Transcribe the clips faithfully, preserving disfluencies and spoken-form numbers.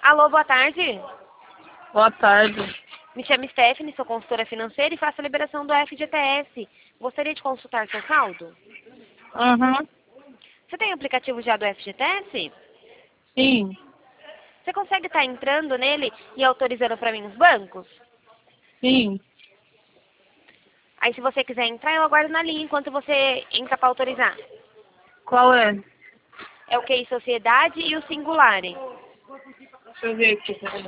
Alô, boa tarde. Boa tarde. Me chamo Stephanie, sou consultora financeira e faço a liberação do F G T S. Gostaria de consultar seu saldo? Aham. Você tem aplicativo já do F G T S? Sim. Você consegue estar entrando nele e autorizando para mim os bancos? Sim. Aí se você quiser entrar, eu aguardo na linha enquanto você entra para autorizar. Qual é? É o Q I Sociedade e o Singulare. Deixa eu ver aqui. Peraí.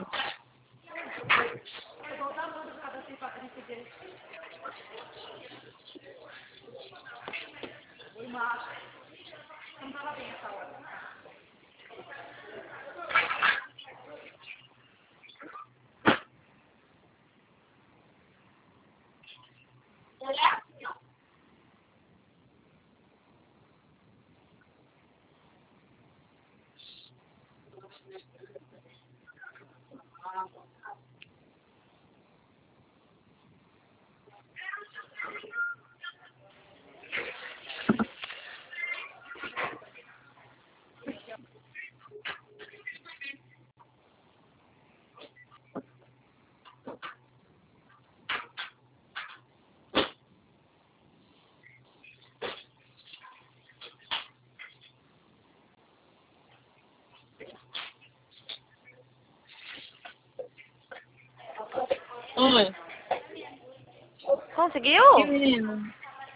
Oi. Conseguiu? Que menino?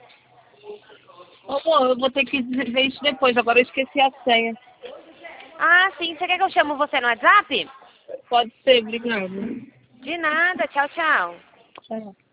Ô, pô, eu vou ter que ver isso depois. Agora eu esqueci a senha. Ah, sim. Você quer que eu chamo você no WhatsApp? Pode ser, obrigado. De nada. Tchau, tchau. Tchau.